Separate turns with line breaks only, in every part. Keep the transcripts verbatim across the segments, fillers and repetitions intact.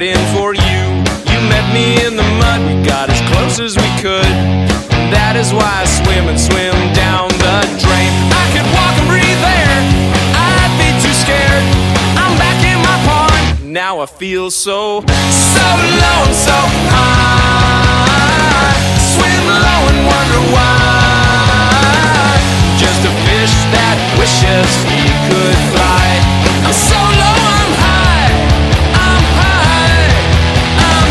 in for you. You met me in the mud, we got as close as we could. And that is why I swim and swim down the drain. I could walk and breathe there, I'd be too scared. I'm back in my pond, now I feel so, so low and so high. Swim low and wonder why. Just a fish that wishes he could fly. I'm so low, I'm high. I'm high. I'm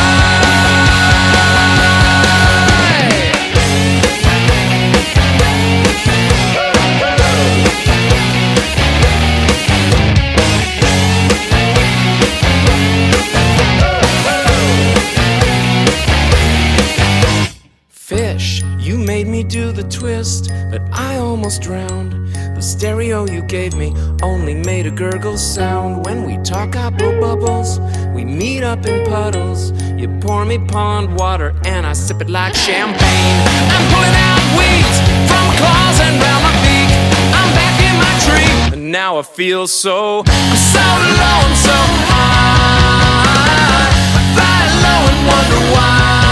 Fish, you made me do the twist, but I almost drowned. The stereo you gave me only made a gurgle sound. When we talk, I blow bubbles, we meet up in puddles. You pour me pond water and I sip it like champagne. I'm pulling out weeds from my claws and round my beak. I'm back in my tree, and now I feel so, I'm so low and so high. I fly low and wonder why.